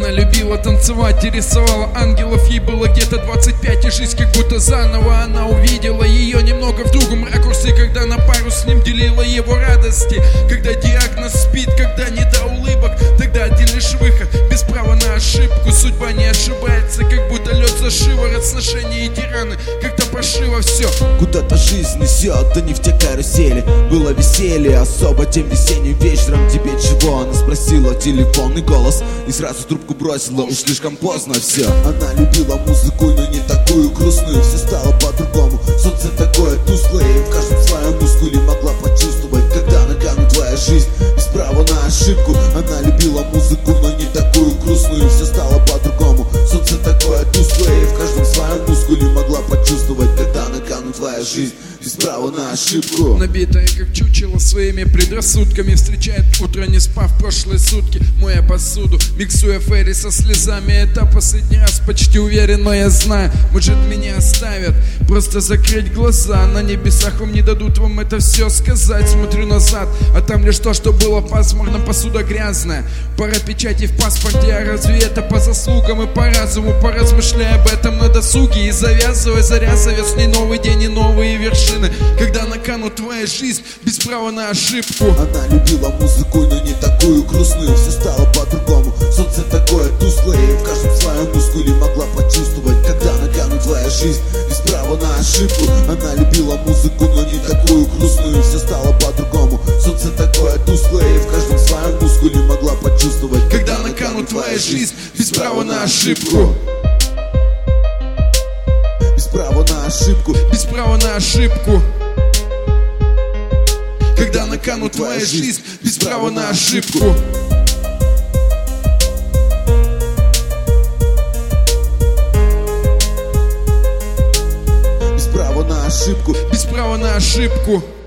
Она любила танцевать и рисовала ангелов. Ей было где-то 25, и жизнь как будто заново она увидела ее немного в другом ракурсе, когда на пару с ним делила его радости. Когда диагноз спит, когда не до улыбок, тогда один лишь выход, без права на ошибку. Судьба не ошибается, как будто лед за шиворот, сношения и тираны, как-то прошиво все. Куда-то жизнь несет, да не в те карусели. Было веселье особо тем весенним вечером. Тебе чего? Она спросила, телефонный голос, и сразу трубку бросила, уж слишком поздно все. Она любила музыку, но не такую грустную. Все стало по-другому, солнце такое тусклое, и в каждом своем мускуле могла почувствовать, когда нагонит твоя жизнь без права на ошибку. Она любила музыку, но не такую грустную. Все стало по-другому, солнце такое тусклое, и в каждом своем мускуле могла почувствовать, когда нагонит твоя жизнь без права на ошибку. Набитая как чучело своими предрассудками, встречает утро, не спав прошлые сутки, моя посуду, миксуя ферри со слезами. Это последний раз, почти уверен, но я знаю, может меня оставят, просто закрыть глаза. На небесах вам не дадут вам это все сказать. Смотрю назад, а там лишь то, что было пасмурно, посуда грязная, пара печати в паспорте. А разве это по заслугам и по разуму? Поразмышляй об этом на досуге и завязывай, заря зовет ней новый день и новые вершины, когда наканут твоя жизнь без права на ошибку. Она любила музыку, но не такую грустную. Все стало по-другому, солнце такое тусклое, и в каждом своем мускуле могла почувствовать, когда нагонит твоя жизнь без права на ошибку. Она любила музыку, но не такую грустную. Все стало по-другому, солнце такое тусклое, и в каждом своем мускуле могла почувствовать, когда наканут твоя жизнь без права на ошибку. Без права на ошибку, без права на ошибку. Когда наканут твоя жизнь без права на ошибку. без права на ошибку, без права на ошибку.